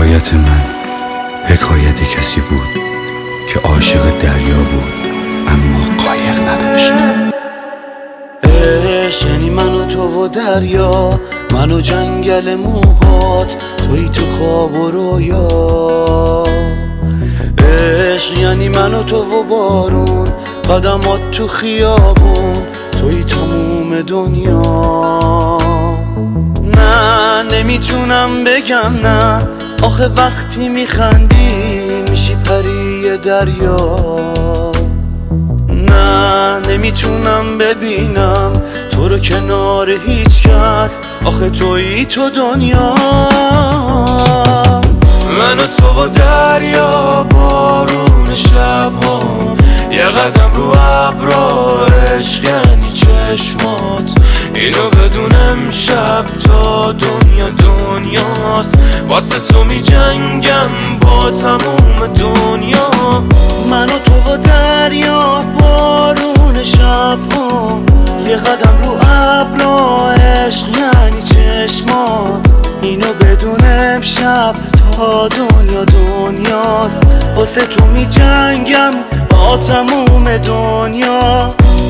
حکایت من حکایت کسی بود که عاشق دریا بود اما قایق نداشت. عشق یعنی من و تو و دریا، من و جنگل موهات، توی تو خواب و رویا. عشق یعنی من و تو و بارون، قدمات تو خیابون، توی تموم دنیا. نه نمیتونم بگم نه، آخه وقتی میخندی میشی پری دریا. نه نمیتونم ببینم تو رو کنار هیچ کس، آخه تویی تو دنیا. من و تو و دریا، بارون شب‌ها، یه قدم رو ابرا. عشق یعنی چشمات، اینو بدون امشب تا دنیا دنیاست. واسه تو می جنگم با تموم دنیا. من و تو و دریا، بارون شب‌ها، یه قدم رو ابرا. عشق یعنی چشمات، اینو بدون امشب تا دنیا دنیاست. واسه تو می جنگم با تموم دنیا.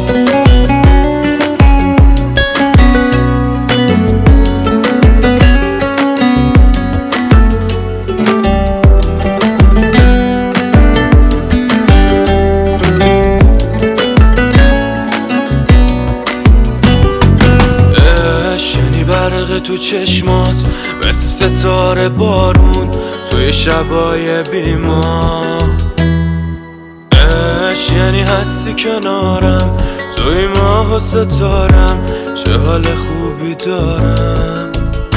برق تو چشمات مثل ستاره بارون توی شبای بیمار. عشق یعنی هستی کنارم، توی ماه و ستارم، چه حال خوبی دارم.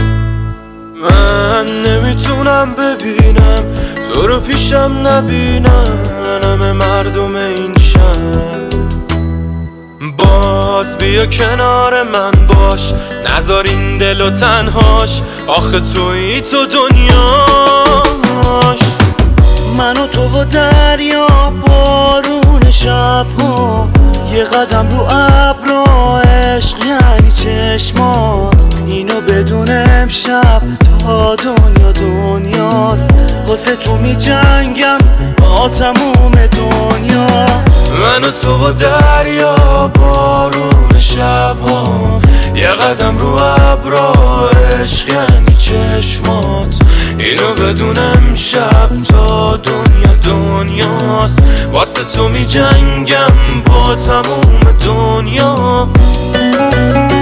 من نمیتونم ببینم تو رو پیشم نبینم، همه مردم این شهر. باز بیا کنار من باش، نذار این دلو تنهاش، آخه تویی تو دنیاش. من و تو و دریا، بارون شب‌ها، یه قدم رو ابرا. عشق یعنی چشمات، اینو بدون امشب تا دنیا دنیاست. واسه تو می جنگم با تموم دنیا. من و تو و دریا، بارون شب‌ها، یه قدم رو ابرا. عشق یعنی چشمات، اینو بدون امشب تا دنیا دنیاست. واسه تو می جنگم با تموم دنیا.